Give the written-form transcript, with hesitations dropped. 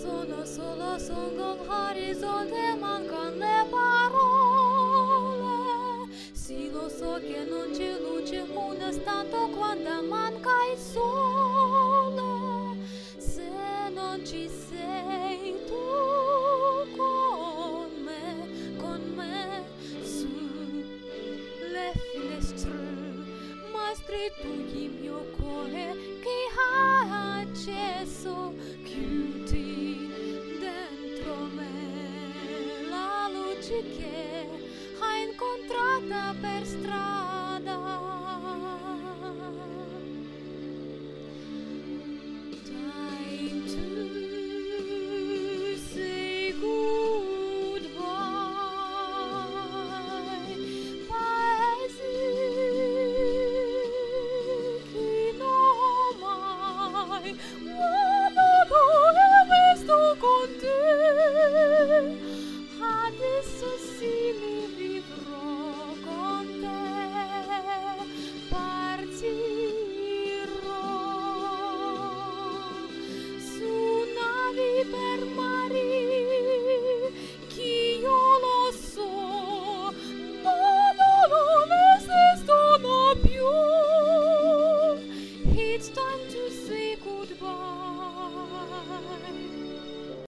Solo songo l'orizzonte mancano le parole. Sì, lo so che non c'è luce un istante quando manca il sole. Se non ci sei tu con me sulle finestre, ma scritto il mio cuore che ha acceso, chiudi dentro me la luce che hai incontrata per strada.